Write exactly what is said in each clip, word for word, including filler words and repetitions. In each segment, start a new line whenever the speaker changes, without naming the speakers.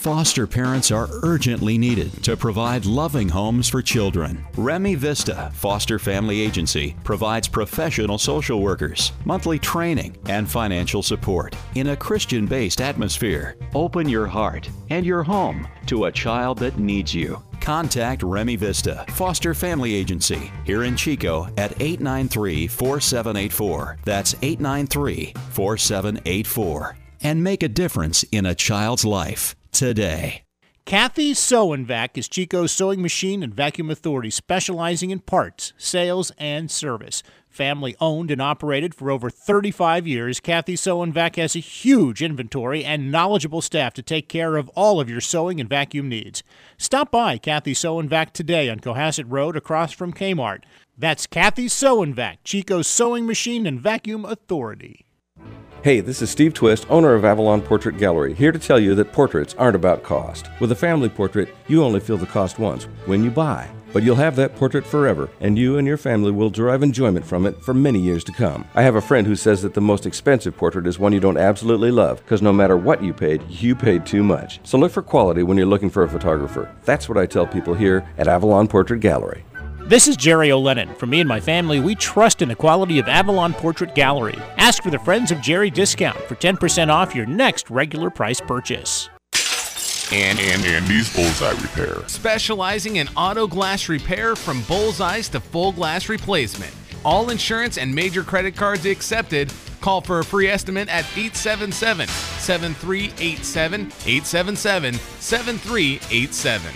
foster parents are urgently needed to provide loving homes for children. Remy Vista Foster Family Agency provides professional social workers, monthly training, and financial support in a Christian-based atmosphere. Open your heart and your home to a child that needs you. Contact Remy Vista Foster Family Agency here in Chico at eight nine three, four seven eight four. That's eight nine three, four seven eight four. And make a difference in a child's life today.
Kathy Sew and Vac is Chico's sewing machine and vacuum authority, specializing in parts, sales, and service. Family owned and operated for over thirty-five years, Kathy Sew and Vac has a huge inventory and knowledgeable staff to take care of all of your sewing and vacuum needs. Stop by Kathy Sew and Vac today on Cohasset Road across from Kmart. That's Kathy Sew and Vac, Chico's sewing machine and vacuum authority.
Hey, this is Steve Twist, owner of Avalon Portrait Gallery, here to tell you that portraits aren't about cost. With a family portrait, you only feel the cost once, when you buy. But you'll have that portrait forever, and you and your family will derive enjoyment from it for many years to come. I have a friend who says that the most expensive portrait is one you don't absolutely love, because no matter what you paid, you paid too much. So look for quality when you're looking for a photographer. That's what I tell people here at Avalon Portrait Gallery.
This is Jerry O'Lennon. For me and my family, we trust in the quality of Avalon Portrait Gallery. Ask for the Friends of Jerry discount for ten percent off your next regular price purchase.
And, and Andy's Bullseye Repair.
Specializing in auto glass repair from bullseyes to full glass replacement. All insurance and major credit cards accepted. Call for a free estimate at eight seven seven, seven three eight seven, eight seven seven, seven three eight seven.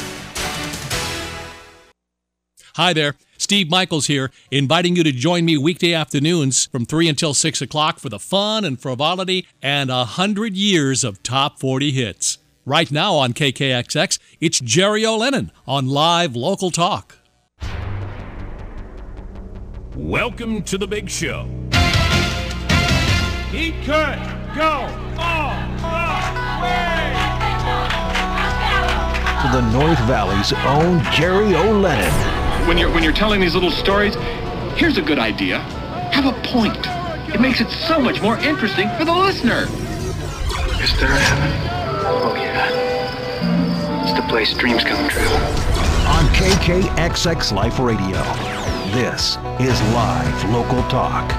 Hi there, Steve Michaels here, inviting you to join me weekday afternoons from three until six o'clock for the fun and frivolity and one hundred years of top forty hits. Right now on K K X X, it's Jerry O'Lennon on Live Local Talk.
Welcome to the big show. He could go all the way.
To the North Valley's own Jerry O'Lennon.
When you're when you're telling these little stories, here's a good idea. Have a point. It makes it so much more interesting for the listener.
Is there a heaven? Oh yeah. It's the place dreams come true.
On K K X X Life Radio, this is Live Local Talk.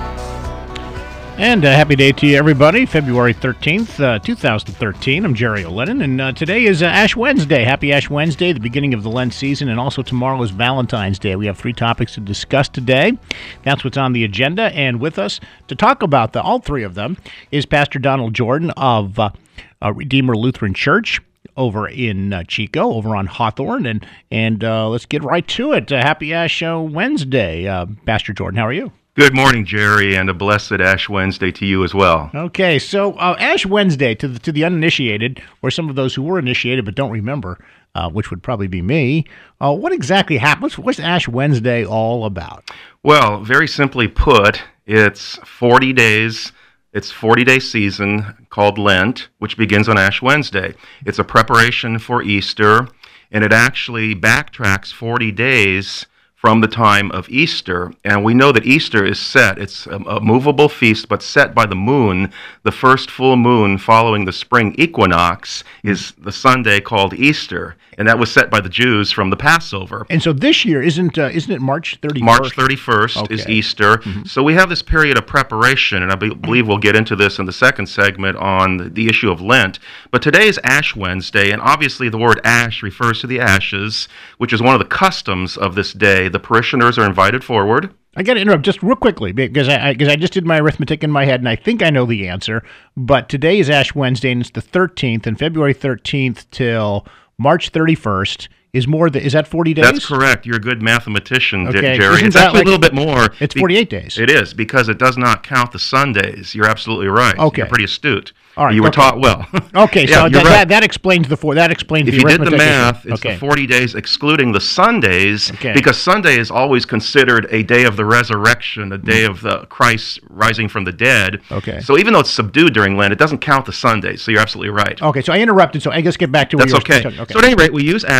And a happy day to you, everybody. February thirteenth, uh, two thousand thirteen. I'm Jerry O'Lennon, and uh, today is uh, Ash Wednesday. Happy Ash Wednesday, the beginning of the Lent season, and also tomorrow is Valentine's Day. We have three topics to discuss today. That's what's on the agenda, and with us to talk about the, all three of them is Pastor Donald Jordan of uh, uh, Redeemer Lutheran Church over in uh, Chico, over on Hawthorne, and, and uh, let's get right to it. Uh, happy Ash uh, Wednesday. Uh, Pastor Jordan, how are you?
Good morning, Jerry, and a blessed Ash Wednesday to you as well.
Okay, so uh, Ash Wednesday, to the, to the uninitiated, or some of those who were initiated but don't remember, uh, which would probably be me, uh, what exactly happens? What's Ash Wednesday all about?
Well, very simply put, it's forty days, it's forty-day season called Lent, which begins on Ash Wednesday. It's a preparation for Easter, and it actually backtracks forty days from the time of Easter. And we know that Easter is set. It's a, a movable feast, but set by the moon. The first full moon following the spring equinox is the Sunday called Easter. And that was set by the Jews from the Passover.
And so this year, isn't uh, isn't it March thirty-first?
March thirty-first okay. is Easter.
Mm-hmm.
So we have this period of preparation, and I be- believe we'll get into this in the second segment on the, the issue of Lent. But today is Ash Wednesday, and obviously the word ash refers to the ashes, which is one of the customs of this day. The parishioners are invited forward.
I got to interrupt just real quickly because I, because I just did my arithmetic in my head, and I think I know the answer. But today is Ash Wednesday, and it's the thirteenth, and February thirteenth till March thirty-first is more than, is that forty days?
That's correct. You're a good mathematician,
okay.
Jerry.
Isn't
it's
that
actually
like,
a little bit more.
It's forty-eight days.
It is, because it does not count the Sundays. You're absolutely right.
Okay.
You're pretty astute.
All right,
you were
okay.
taught well.
Okay,
yeah,
so that,
right.
that that explains the four. That explains
if
the
you did the
arithmetic.
math, it's
okay.
the forty days excluding the Sundays,
okay.
because Sunday is always considered a day of the resurrection, a day of the Christ rising from the dead.
Okay.
So even though it's subdued during Lent, it doesn't count the Sundays. So you're absolutely right.
Okay, so I interrupted. So I guess get back to where
That's
you were
okay.
okay.
So at any rate, we use ashes. We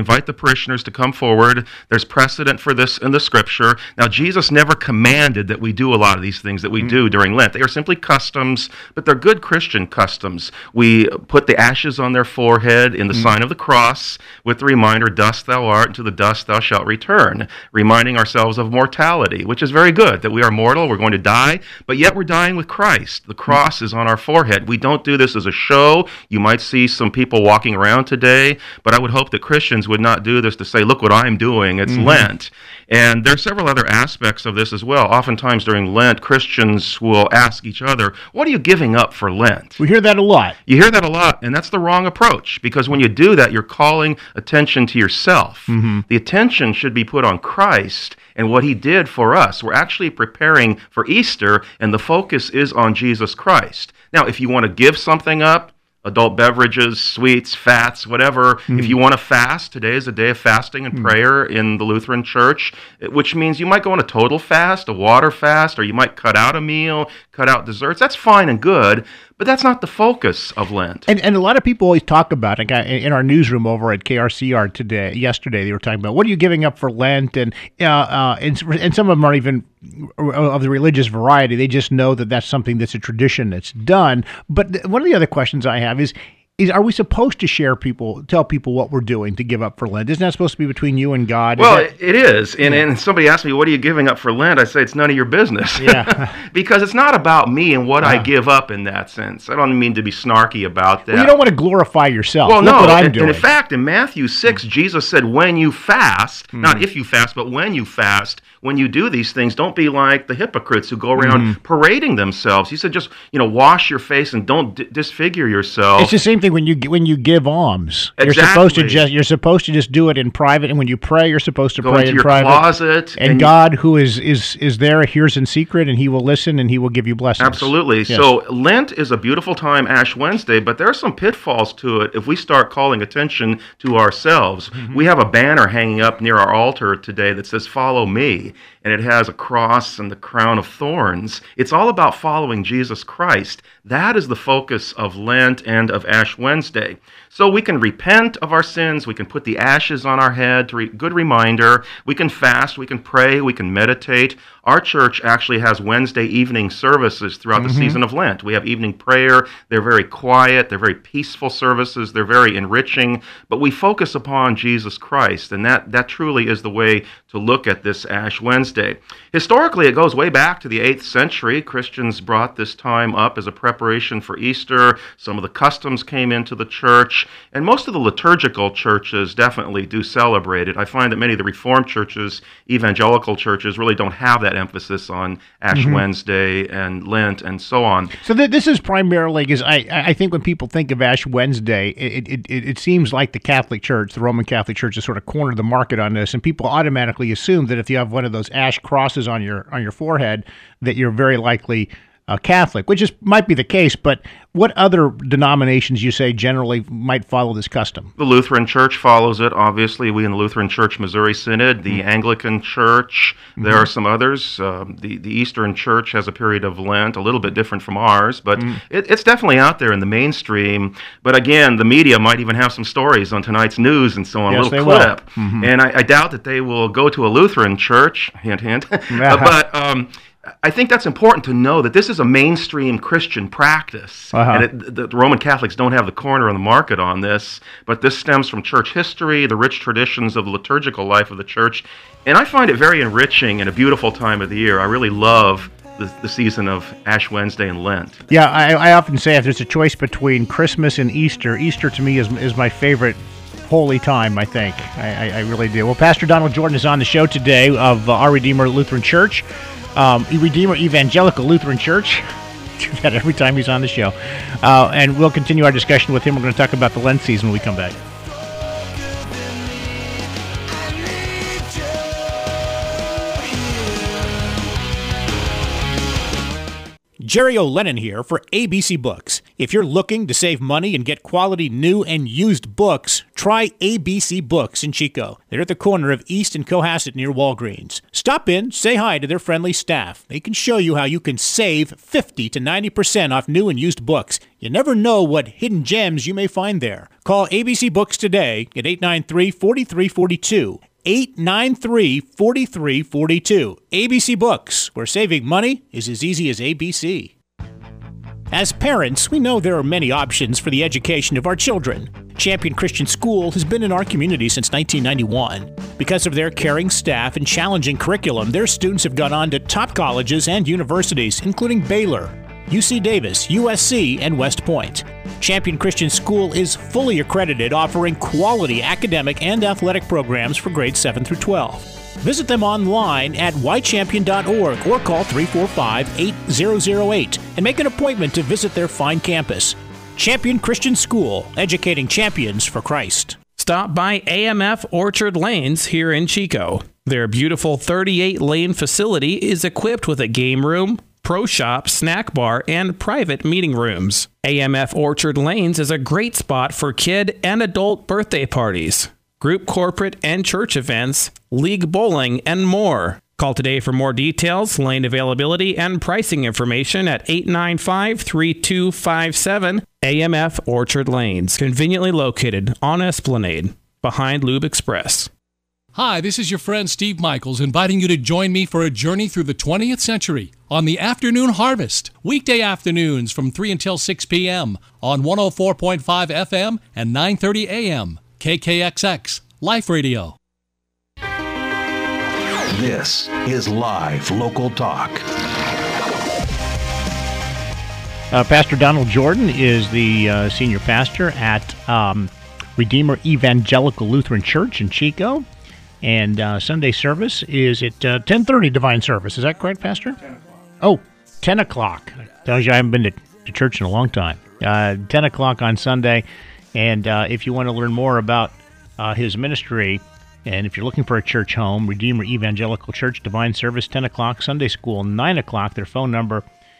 invite the parishioners to come forward. There's precedent for this in the Scripture. Now, Jesus never commanded that we do a lot of these things that we mm. do during Lent. They are simply customs, but they're good Christian customs. We put the ashes on their forehead in the mm. sign of the cross with the reminder, dust thou art, and to the dust thou shalt return, reminding ourselves of mortality, which is very good, that we are mortal, we're going to die, but yet we're dying with Christ. The cross mm. is on our forehead. We don't do this as a show. You might see some people walking around today, but I would hope that Christians would not do this to say, look what I'm doing, it's mm-hmm. Lent. And there are several other aspects of this as well. Oftentimes during Lent, Christians will ask each other, what are you giving up for Lent?
We hear that a lot.
You hear that a lot, and that's the wrong approach, because when you do that, you're calling attention to yourself. Mm-hmm. The attention should be put on Christ and what he did for us. We're actually preparing for Easter, and the focus is on Jesus Christ. Now, if you want to give something up, adult beverages, sweets, fats, whatever. Mm. If you want to fast, today is a day of fasting and mm. prayer in the Lutheran Church, which means you might go on a total fast, a water fast, or you might cut out a meal, cut out desserts. That's fine and good, but that's not the focus of Lent.
And and a lot of people always talk about it. In our newsroom over at K R C R today, yesterday, they were talking about, what are you giving up for Lent? And uh, uh, and, and some of them aren't even of the religious variety. They just know that that's something that's a tradition that's done. But one of the other questions I have is, is are we supposed to share people, tell people what we're doing to give up for Lent? Isn't that supposed to be between you and God?
Is well, that, it is. And, yeah. and somebody asked me, what are you giving up for Lent? I say, it's none of your business. Yeah. Because it's not about me and what uh, I give up in that sense. I don't mean to be snarky about that.
Well, you don't want to glorify yourself.
Well,
Look
no.
what I'm
and,
doing.
and in fact, in Matthew six, mm. Jesus said, when you fast, mm. not if you fast, but when you fast, when you do these things, don't be like the hypocrites who go around mm-hmm. parading themselves. He said, just, you know, wash your face and don't d- disfigure yourself.
It's the same thing when you when you give alms.
Exactly.
You're supposed to just you're supposed to just do it in private, and when you pray, you're supposed to
go
pray
into
in
your
private.
Closet,
and, and God, who is is is there, hears in secret, and He will listen, and He will give you blessings.
Absolutely. Yes. So Lent is a beautiful time, Ash Wednesday, but there are some pitfalls to it if we start calling attention to ourselves. Mm-hmm. We have a banner hanging up near our altar today that says, "Follow me," and it has a cross and the crown of thorns. It's all about following Jesus Christ. That is the focus of Lent and of Ash Wednesday. So we can repent of our sins, we can put the ashes on our head, to re- good reminder, we can fast, we can pray, we can meditate. Our church actually has Wednesday evening services throughout mm-hmm. the season of Lent. We have evening prayer, they're very quiet, they're very peaceful services, they're very enriching, but we focus upon Jesus Christ, and that, that truly is the way to look at this Ash Wednesday. Historically, it goes way back to the eighth century. Christians brought this time up as a preparation for Easter. Some of the customs came into the church, and most of the liturgical churches definitely do celebrate it. I find that many of the Reformed churches, evangelical churches, really don't have that emphasis on Ash mm-hmm. Wednesday and Lent and so on.
So th- this is primarily, because I, I think when people think of Ash Wednesday, it, it, it, it seems like the Catholic Church, the Roman Catholic Church, has sort of cornered the market on this, and people automatically assume that if you have one of those ash crosses on your on your forehead, that you're very likely uh, Catholic, which is might be the case, but what other denominations, you say, generally might follow this custom?
The Lutheran Church follows it, obviously. We in the Lutheran Church Missouri Synod, the mm-hmm. Anglican Church, there mm-hmm. are some others. Um, the, the Eastern Church has a period of Lent, a little bit different from ours, but mm. it, it's definitely out there in the mainstream. But again, the media might even have some stories on tonight's news and so on,
yes,
a little clip.
Mm-hmm.
And I, I doubt that they will go to a Lutheran church, hint, hint. but... Um, I think that's important to know that this is a mainstream Christian practice, uh-huh. and it, the, the Roman Catholics don't have the corner on the market on this, but this stems from church history, the rich traditions of the liturgical life of the church, and I find it very enriching and a beautiful time of the year. I really love the, the season of Ash Wednesday and Lent.
Yeah, I, I often say if there's a choice between Christmas and Easter, Easter to me is is my favorite holy time, I think. I, I, I really do. Well, Pastor Donald Jordan is on the show today of uh, Our Redeemer Lutheran Church. Um, Redeemer Evangelical Lutheran Church. Do that every time he's on the show. Uh, and we'll continue our discussion with him. We're going to talk about the Lent season when we come back.
Jerry O'Lennon here for A B C Books.
If you're looking to save money and get quality new and used books, try A B C Books in Chico. They're at the corner of East and Cohasset near Walgreens. Stop in, say hi to their friendly staff. They can show you how you can save fifty to ninety percent off new and used books. You never know what hidden gems you may find there. Call A B C Books today at eight nine three, four three four two. eight nine three, four three four two. A B C Books, where saving money is as easy as A B C. As parents, we know there are many options for the education of our children. Champion Christian School has been in our community since nineteen ninety-one. Because of their caring staff and challenging curriculum, their students have gone on to top colleges and universities, including Baylor, U C Davis, U S C, and West Point. Champion Christian School is fully accredited, offering quality academic and athletic programs for grades seven through twelve. Visit them online at y champion dot org or call three four five, eight zero zero eight and make an appointment to visit their fine campus. Champion Christian School, educating champions for Christ.
Stop by A M F Orchard Lanes here in Chico. Their beautiful thirty-eight lane facility is equipped with a game room, pro shop, snack bar, and private meeting rooms. A M F Orchard Lanes is a great spot for kid and adult birthday parties, group corporate and church events, league bowling, and more. Call today for more details, lane availability, and pricing information at eight nine five, three two five seven. A M F Orchard Lanes, conveniently located on Esplanade, behind Lube Express.
Hi, this is your friend Steve Michaels, inviting you to join me for a journey through the twentieth century on the Afternoon Harvest, weekday afternoons from three until six p.m. on one oh four point five F M and nine thirty A M, K K X X, Life Radio.
This is Live Local Talk.
Uh, Pastor Donald Jordan is the uh, senior pastor at um, Redeemer Evangelical Lutheran Church in Chico. And uh, Sunday service is at uh, ten thirty, Divine Service. Is that correct, Pastor? ten o'clock. Oh, ten o'clock. Tells you I haven't been to, to church in a long time. Uh, ten o'clock on Sunday. And uh, if you want to learn more about uh, his ministry, and if you're looking for a church home, Redeemer Evangelical Church, Divine Service, ten o'clock, Sunday School, nine o'clock. Their phone number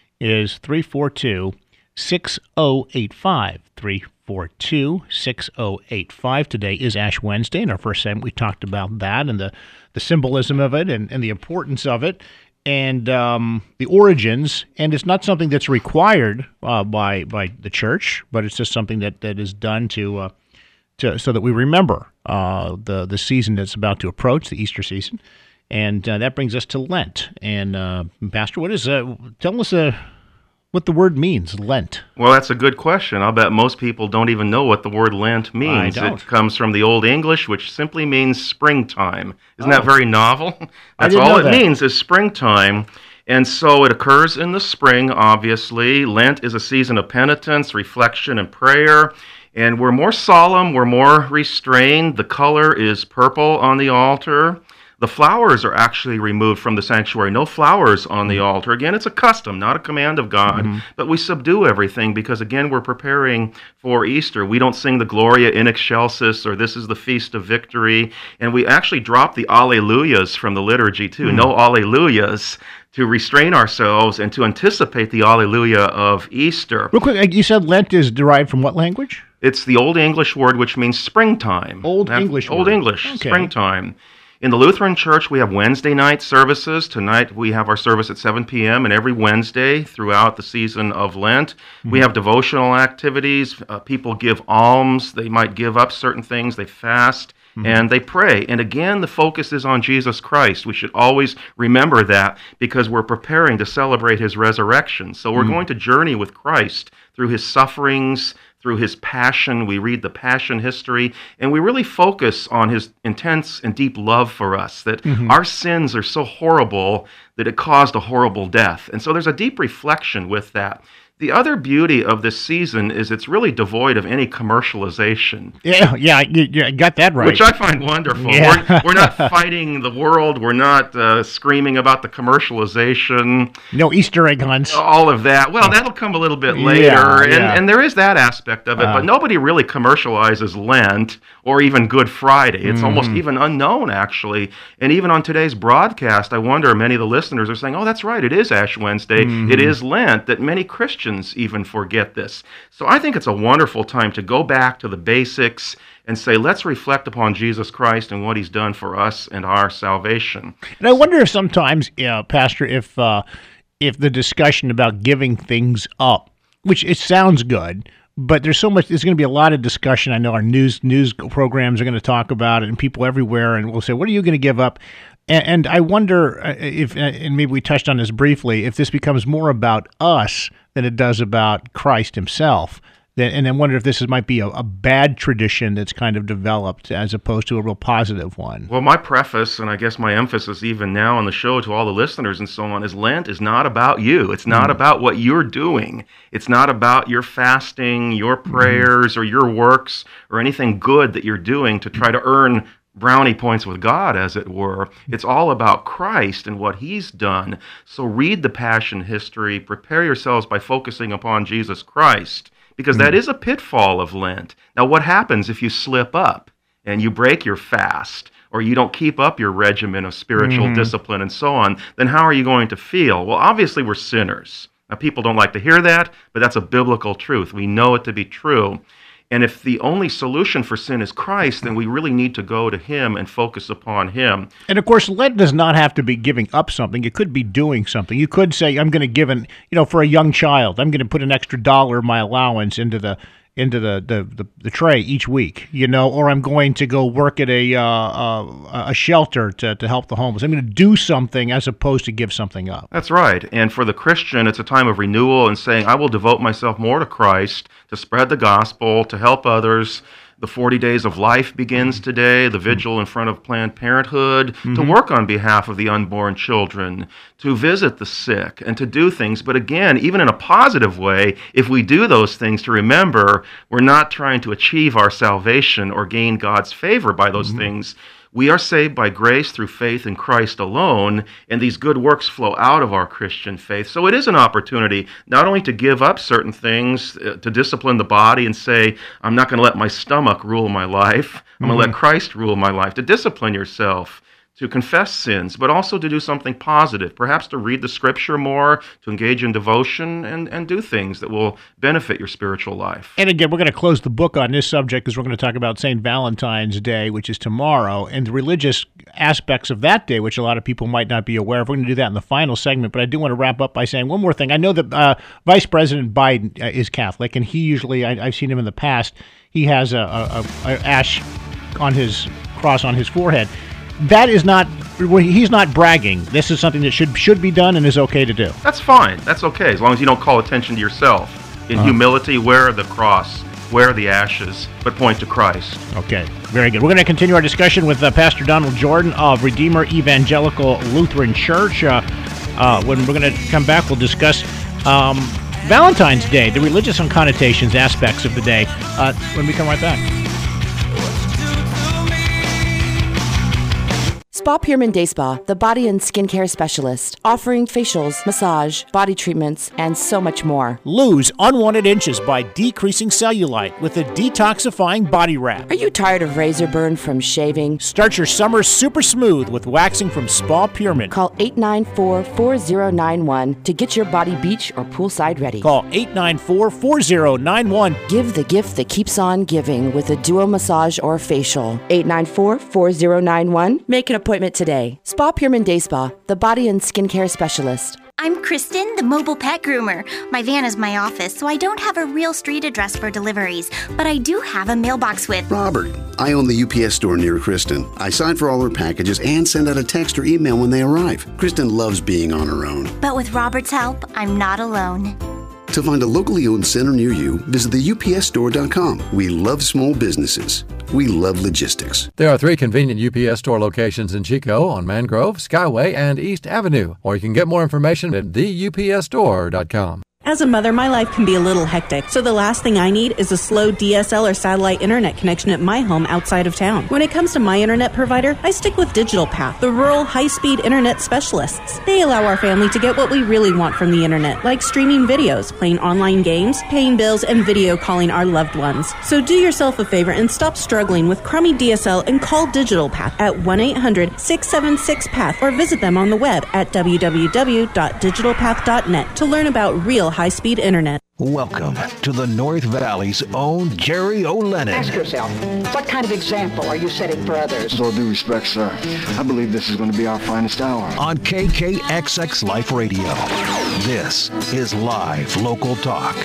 is three four two, six oh eight five, three four two, six oh eight five. Today is Ash Wednesday. In our first segment, we talked about that and the, the symbolism of it and, and the importance of it and um, the origins. And it's not something that's required uh, by by the church, but it's just something that, that is done to uh, to so that we remember uh, the the season that's about to approach, the Easter season. And uh, that brings us to Lent. And uh, Pastor, what is uh, tell us uh, what the word means, Lent.
Well, that's a good question. I'll bet most people don't even know what the word Lent means.
I don't.
It comes from the Old English, which simply means springtime. Isn't
Oh.
that very novel?
I
That's
didn't
all
know
it
that.
means is springtime. And so it occurs in the spring, obviously. Lent is a season of penitence, reflection, and prayer. And we're more solemn, we're more restrained. The color is purple on the altar. The flowers are actually removed from the sanctuary. No flowers on the altar. Again, it's a custom, not a command of God.
Mm-hmm.
But we subdue everything because, again, we're preparing for Easter. We don't sing the Gloria in Excelsis or This is the Feast of Victory. And we actually drop the Alleluias from the liturgy, too.
Mm-hmm.
No Alleluias, to restrain ourselves and to anticipate the Alleluia of Easter.
Real quick, you said Lent is derived from what language?
It's the Old English word which means springtime.
Old
That-
English
Old
word.
English,
Okay.
springtime. In the Lutheran Church, we have Wednesday night services. Tonight, we have our service at seven p.m., and every Wednesday throughout the season of Lent, we
Mm-hmm.
have devotional activities. Uh, people give alms. They might give up certain things. They fast,
Mm-hmm.
and they pray. And again, the focus is on Jesus Christ. We should always remember that because we're preparing to celebrate his resurrection. So we're
Mm.
going to journey with Christ through his sufferings, through his passion. We read the passion history, and we really focus on his intense and deep love for us, that
Mhm.
our sins are so horrible that it caused a horrible death. And so there's a deep reflection with that. The other beauty of this season is it's really devoid of any commercialization.
Yeah, yeah, you, you got that right.
Which I find wonderful.
Yeah.
We're, we're not fighting the world. We're not uh, screaming about the commercialization.
No Easter egg hunts.
All of that. Well, that'll come a little bit later.
Yeah,
and,
yeah.
and there is that aspect of it.
Uh.
But nobody really commercializes Lent or even Good Friday. It's
Mhm.
almost even unknown, actually. And even on today's broadcast, I wonder, many of the listeners are saying, oh, that's right, it is Ash Wednesday.
Mhm.
It is Lent, that many Christians Christians even forget this. So I think it's a wonderful time to go back to the basics and say, let's reflect upon Jesus Christ and what he's done for us and our salvation.
And I wonder if sometimes, uh, Pastor, if uh, if the discussion about giving things up, which it sounds good, but there's so much, there's going to be a lot of discussion. I know our news news programs are going to talk about it, and people everywhere, and we'll say, what are you going to give up? And, and I wonder if, and maybe we touched on this briefly, if this becomes more about us than it does about Christ himself. And I wonder if this is, might be a, a bad tradition that's kind of developed as opposed to a real positive one.
Well, my preface, and I guess my emphasis even now on the show to all the listeners and so on, is Lent is not about you. It's not mm. about what you're doing. It's not about your fasting, your prayers, mm. or your works, or anything good that you're doing to try to earn brownie points with God, as it were. It's all about Christ and what he's done. So read the Passion history. Prepare yourselves by focusing upon Jesus Christ. Because that is a pitfall of Lent. Now, what happens if you slip up and you break your fast, or you don't keep up your regimen of spiritual mm. discipline and so on? Then how are you going to feel? Well, obviously we're sinners. Now, people don't like to hear that, but that's a biblical truth. We know it to be true. And if the only solution for sin is Christ, then we really need to go to him and focus upon him.
And of course, Lent does not have to be giving up something. It could be doing something. You could say, I'm going to give an, you know, for a young child, I'm going to put an extra dollar of my allowance into the into the, the, the, the tray each week, you know, or I'm going to go work at a uh, uh, a shelter to, to help the homeless. I'm going to do something as opposed to give something up.
That's right. And for the Christian, it's a time of renewal and saying, I will devote myself more to Christ, to spread the gospel, to help others. The forty days of life begins today, the vigil in front of Planned Parenthood, mm-hmm. to work on behalf of the unborn children, to visit the sick, and to do things. But again, even in a positive way, if we do those things, to remember, we're not trying to achieve our salvation or gain God's favor by those mm-hmm. things. We are saved by grace through faith in Christ alone, and these good works flow out of our Christian faith. So it is an opportunity not only to give up certain things, uh, to discipline the body and say, I'm not going to let my stomach rule my life. I'm mm-hmm. going to let Christ rule my life. To discipline yourself, to confess sins, but also to do something positive, perhaps to read the Scripture more, to engage in devotion, and, and do things that will benefit your spiritual life.
And again, we're going to close the book on this subject because we're going to talk about Saint Valentine's Day, which is tomorrow, and the religious aspects of that day, which a lot of people might not be aware of. We're going to do that in the final segment, but I do want to wrap up by saying one more thing. I know that uh, Vice President Biden uh, is Catholic, and he usually, I, I've seen him in the past, he has a, a, a, a ash on his cross on his forehead. That is not, he's not bragging. This is something that should should be done and is okay to do.
That's fine. That's okay, as long as you don't call attention to yourself. In uh-huh. humility, wear the cross, wear the ashes, but point to Christ.
Okay, very good. We're going to continue our discussion with uh, Pastor Donald Jordan of Redeemer Evangelical Lutheran Church. Uh, uh, when we're going to come back, we'll discuss um, Valentine's Day, the religious and connotations aspects of the day, uh, when we come right back.
Spa Pierman Day Spa, the body and skincare specialist, offering facials, massage, body treatments, and so much more.
Lose unwanted inches by decreasing cellulite with a detoxifying body wrap.
Are you tired of razor burn from shaving?
Start your summer super smooth with waxing from Spa Pierman.
Call eight nine four, four zero nine one to get your body beach or poolside ready.
Call eight nine four, four zero nine one.
Give the gift that keeps on giving with a duo massage or facial. eight nine four, four zero nine one. Make an appointment today. Spa Pierman Day Spa, the body and skincare specialist.
I'm Kristen, the mobile pet groomer. My van is my office, so I don't have a real street address for deliveries, but I do have a mailbox with...
Robert. I own the U P S store near Kristen. I sign for all her packages and send out a text or email when they arrive. Kristen loves being on her own.
But with Robert's help, I'm not alone.
To find a locally owned center near you, visit the U P S store dot com. We love small businesses. We love logistics.
There are three convenient U P S store locations in Chico on Mangrove, Skyway, and East Avenue. Or you can get more information at the U P S store dot com.
As a mother, my life can be a little hectic, so the last thing I need is a slow D S L or satellite internet connection at my home outside of town. When it comes to my internet provider, I stick with Digital Path, the rural high-speed internet specialists. They allow our family to get what we really want from the internet, like streaming videos, playing online games, paying bills, and video calling our loved ones. So do yourself a favor and stop struggling with crummy D S L and call Digital Path at one eight hundred, six seven six, P A T H or visit them on the web at w w w dot digital path dot net to learn about real high-speed internet.
Welcome to the North Valley's own Jerry O'Lennon.
Ask yourself, what kind of example are you setting for others?
With all due respect, sir, I believe this is going to be our finest hour.
On K K X X Life Radio, this is live local talk.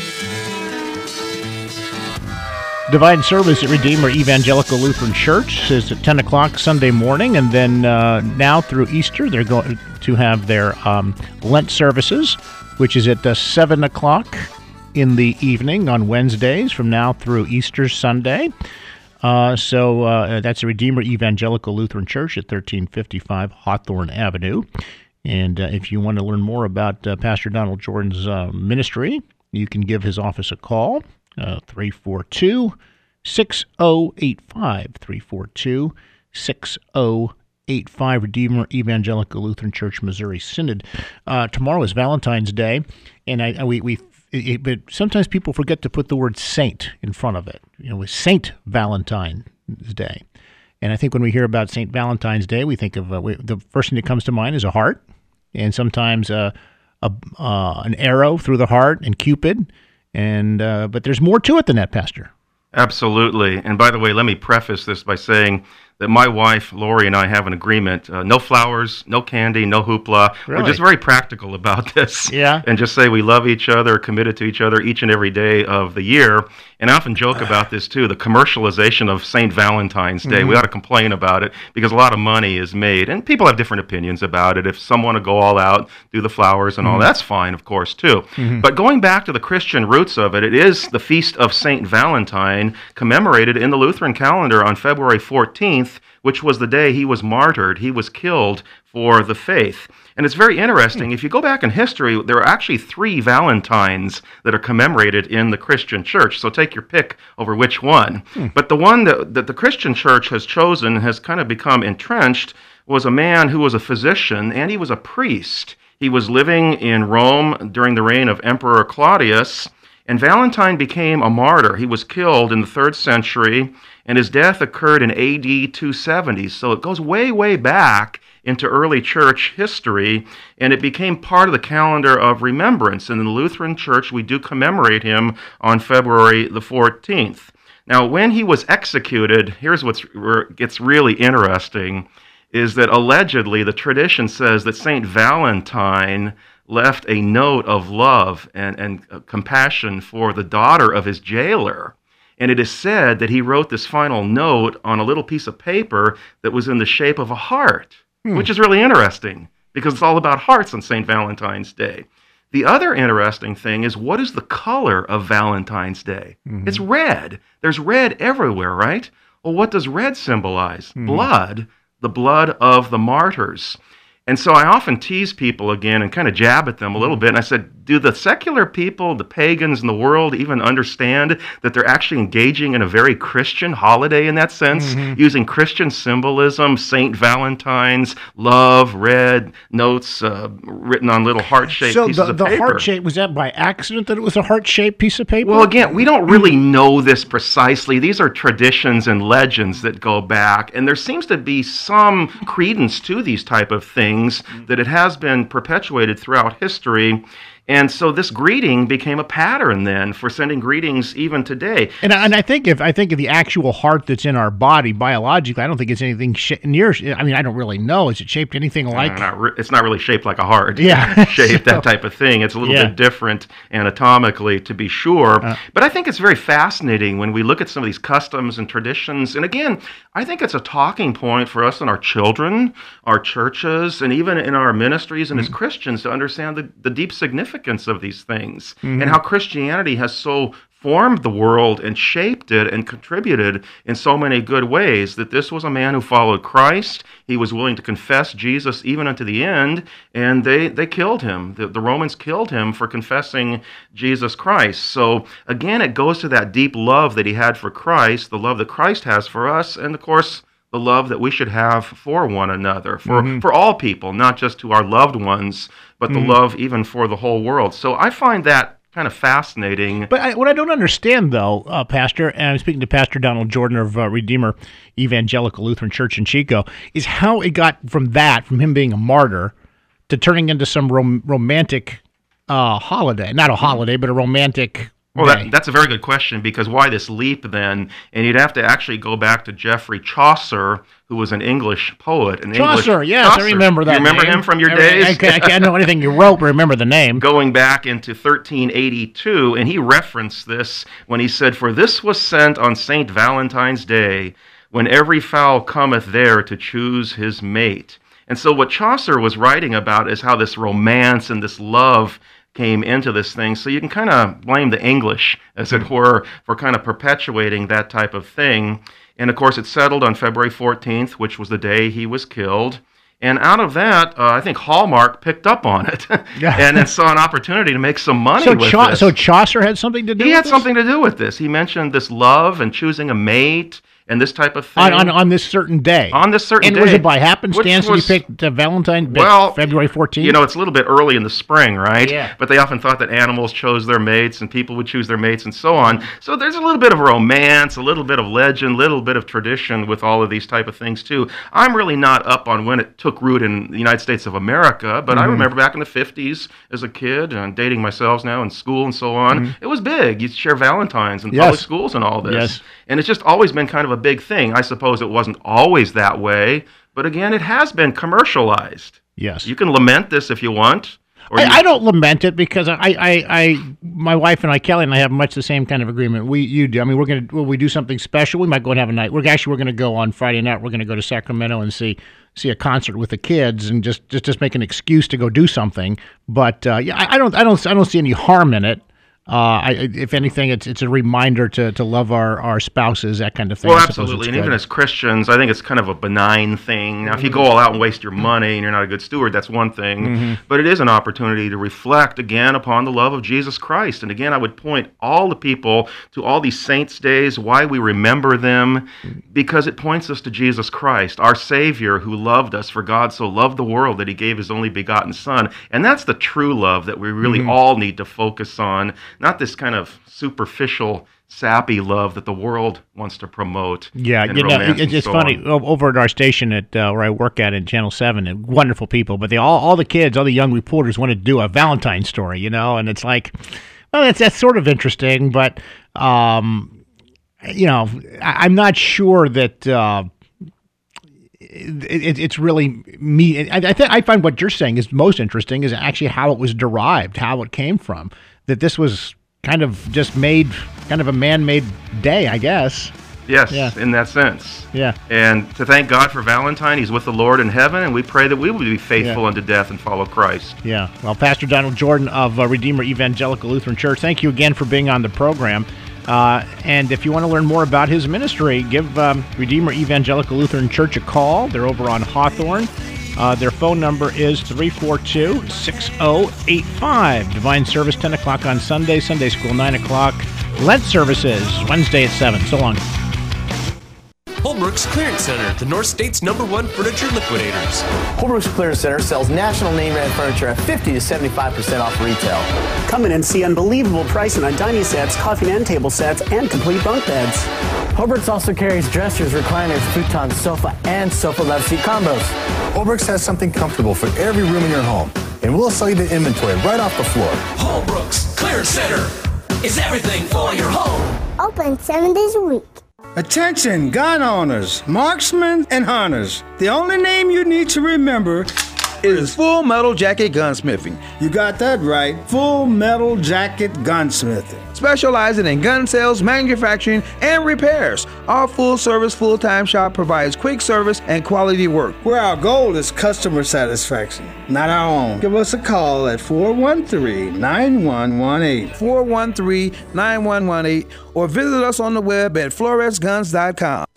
Divine service at Redeemer Evangelical Lutheran Church is at ten o'clock Sunday morning, and then uh, now through Easter, they're going to have their um, Lent services, which is at uh, seven o'clock in the evening on Wednesdays from now through Easter Sunday. Uh, so uh, that's the Redeemer Evangelical Lutheran Church at thirteen fifty-five Hawthorne Avenue. And uh, if you want to learn more about uh, Pastor Donald Jordan's uh, ministry, you can give his office a call, uh, three four two, six zero eight five, three four two, six zero eight five, Redeemer Evangelical Lutheran Church, Missouri Synod. Uh, tomorrow is Valentine's Day, and I, we we it, but sometimes people forget to put the word saint in front of it. You know, it's Saint Valentine's Day, and I think when we hear about Saint Valentine's Day, we think of uh, we, the first thing that comes to mind is a heart, and sometimes uh, a uh, an arrow through the heart and Cupid, and uh, but there's more to it than that, Pastor.
Absolutely. And by the way, let me preface this by saying that my wife, Lori, and I have an agreement. Uh, no flowers, no candy, no hoopla.
Really?
We're just very practical about this.
Yeah.
And just say we love each other, committed to each other each and every day of the year. And I often joke about this, too, the commercialization of Saint Valentine's Day.
Mm-hmm.
We ought to complain about it because a lot of money is made. And people have different opinions about it. If some want to go all out, do the flowers and all,
Mm-hmm.
that's fine, of course, too.
Mhm.
But going back to the Christian roots of it, it is the Feast of Saint Valentine, commemorated in the Lutheran calendar on February fourteenth, which was the day he was martyred. He was killed for the faith. And it's very interesting. If you go back in history, there are actually three Valentines that are commemorated in the Christian church. So take your pick over which one.
Hmm.
But the one that, that the Christian church has chosen, has kind of become entrenched, was a man who was a physician and he was a priest. He was living in Rome during the reign of Emperor Claudius, and Valentine became a martyr. He was killed in the third century, and his death occurred in A D two seventy. So it goes way, way back into early church history, and it became part of the calendar of remembrance. And in the Lutheran Church, we do commemorate him on February the fourteenth. Now, when he was executed, here's what's, where it gets really interesting, is that allegedly the tradition says that Saint Valentine left a note of love and, and uh, compassion for the daughter of his jailer. And it is said that he wrote this final note on a little piece of paper that was in the shape of a heart, hmm. which is really interesting because it's all about hearts on Saint Valentine's Day. The other interesting thing is, what is the color of Valentine's Day? Mm-hmm. It's red. There's red everywhere, right? Well, what does red symbolize? Mm-hmm. Blood, the blood of the martyrs. And so I often tease people again and kind of jab at them a little bit. And I said, do the secular people, the pagans in the world, even understand that they're actually engaging in a very Christian holiday in that sense, mm-hmm. using Christian symbolism, Saint Valentine's, love, red, notes uh, written on little heart-shaped
so
pieces
the,
of
the
paper.
So the heart shape, was that by accident that it was a heart-shaped piece of paper?
Well, again, we don't really know this precisely. These are traditions and legends that go back, and there seems to be some credence to these type of things, that it has been perpetuated throughout history. And so this greeting became a pattern then for sending greetings even today.
And I, and I think if I think of the actual heart that's in our body biologically, I don't think it's anything sh- near. I mean, I don't really know. Is it shaped anything like?
Uh, not re- it's not really shaped like a heart.
Yeah,
shaped that type of thing. It's a little
yeah.
bit different anatomically, to be sure. Uh, but I think it's very fascinating when we look at some of these customs and traditions. And again, I think it's a talking point for us and our children, our churches, and even in our ministries and mm-hmm. as Christians to understand the, the deep significance of these things mm-hmm. and how Christianity has so formed the world and shaped it and contributed in so many good ways, that this was a man who followed Christ. He was willing to confess Jesus even unto the end, and they, they killed him. The, the Romans killed him for confessing Jesus Christ. So again, it goes to that deep love that he had for Christ, the love that Christ has for us, and of course, the love that we should have for one another, for, mm-hmm. for all people, not just to our loved ones, but mm-hmm. the love even for the whole world. So I find that kind of fascinating.
But I, what I don't understand, though, uh, Pastor, and I'm speaking to Pastor Donald Jordan of uh, Redeemer Evangelical Lutheran Church in Chico, is how it got from that, from him being a martyr, to turning into some rom- romantic uh, holiday? Not a holiday, but a romantic
Well,
day.
that, that's a very good question, because why this leap then? And you'd have to actually go back to Geoffrey Chaucer, who was an English poet. An
Chaucer,
English,
yes,
Chaucer.
I remember that
You remember
name.
him from your
I,
days?
I, I, I can't know anything you wrote, but remember the name.
Going back into thirteen eighty-two, and he referenced this when he said, "For this was sent on Saint Valentine's Day, when every fowl cometh there to choose his mate." And so what Chaucer was writing about is how this romance and this love came into this thing. So you can kind of blame the English, as it were, for kind of perpetuating that type of thing. And of course, it settled on February fourteenth, which was the day he was killed. And out of that, uh, I think Hallmark picked up on it and then saw an opportunity to make some money
so
with
Cha-
this.
So Chaucer had something to do
He
with
had
this?
something to do with this. He mentioned this love and choosing a mate and this type of thing.
On, on, on this certain day.
On this certain
and
day.
was it by happenstance
Which was-
that you picked uh, Valentine,
Well,
February fourteenth?
You know, it's a little bit early in the spring, right?
Yeah.
But they often thought that animals chose their mates and people would choose their mates and so on. So there's a little bit of romance, a little bit of legend, a little bit of tradition with all of these type of things too. I'm really not up on when it took root in the United States of America, but I
Mhm.
remember back in the fifties as a kid, and I'm dating myself now in school and so on,
Mhm.
it was big. You'd share Valentines in
Yes.
public schools and all this.
Yes.
And it's just always been kind of a big thing. I suppose it wasn't always that way, but again, it has been commercialized.
Yes.
You can lament this if you want. Or
I,
you,
I don't lament it because I, I, I, my wife and I, Kelly and I, have much the same kind of agreement. We, you do. I mean, we're gonna, when we do something special, we might go and have a night. We're actually we're gonna go on Friday night. We're gonna go to Sacramento and see see a concert with the kids and just just, just make an excuse to go do something. But uh, yeah, I, I don't I don't I don't see any harm in it. Uh, I, if anything, it's it's a reminder to, to love our, our spouses, that kind of thing.
Well,
I suppose
absolutely.
it's
And
good.
even as Christians, I think it's kind of a benign thing. Now, if you go all out and waste your money and you're not a good steward, that's one thing.
Mhm.
But it is an opportunity to reflect again upon the love of Jesus Christ. And again, I would point all the people to all these saints' days, why we remember them, because it points us to Jesus Christ, our Savior who loved us. For God so loved the world that he gave his only begotten Son. And that's the true love that we really
Mhm.
all need to focus on, not this kind of superficial, sappy love that the world wants to promote.
Yeah,
and
you know,
romance
it,
and
it's
so
funny.
on.
o- Over at our station at uh, where I work at in Channel Seven, and wonderful people, but they all, all the kids, all the young reporters want to do a Valentine story, you know, and it's like, well, that's that's sort of interesting, but um, you know, I, I'm not sure that. Uh, It, it, it's really me. I, I, th- I find what you're saying is most interesting is actually how it was derived, how it came from. That this was kind of just made, kind of a man-made day, I guess.
Yes,
Yeah.
in that sense.
Yeah.
And to thank God for Valentine, he's with the Lord in heaven, and we pray that we will be faithful
Yeah.
unto death and follow Christ.
Yeah. Well, Pastor Donald Jordan of uh, Redeemer Evangelical Lutheran Church, thank you again for being on the program. Uh, and if you want to learn more about his ministry, give um, Redeemer Evangelical Lutheran Church a call. They're over on Hawthorne. Uh, their phone number is three four two, six zero eight five. Divine service, ten o'clock on Sunday. Sunday school, nine o'clock. Lent services, Wednesday at seven. So long.
Holbrook's Clearance Center, the North State's number one furniture liquidators.
Holbrook's Clearance Center sells national name brand furniture at fifty to seventy-five percent off retail.
Come in and see unbelievable pricing on dining sets, coffee and table sets, and complete bunk beds.
Holbrook's also carries dressers, recliners, futons, sofa, and sofa love seat combos.
Holbrook's has something comfortable for every room in your home, and we'll sell you the inventory right off the floor.
Holbrook's Clearance Center is everything for your home.
Open seven days a week.
Attention, gun owners, marksmen, and hunters. The only name you need to remember is Full Metal Jacket Gunsmithing. You got that right, Full Metal Jacket Gunsmithing.
Specializing in gun sales, manufacturing, and repairs. Our full-service, full-time shop provides quick service and quality work.
Where our goal is customer satisfaction, not our own. Give us a call at four one three, nine one one eight.
four one three, nine one one eight or visit us on the web at flores guns dot com.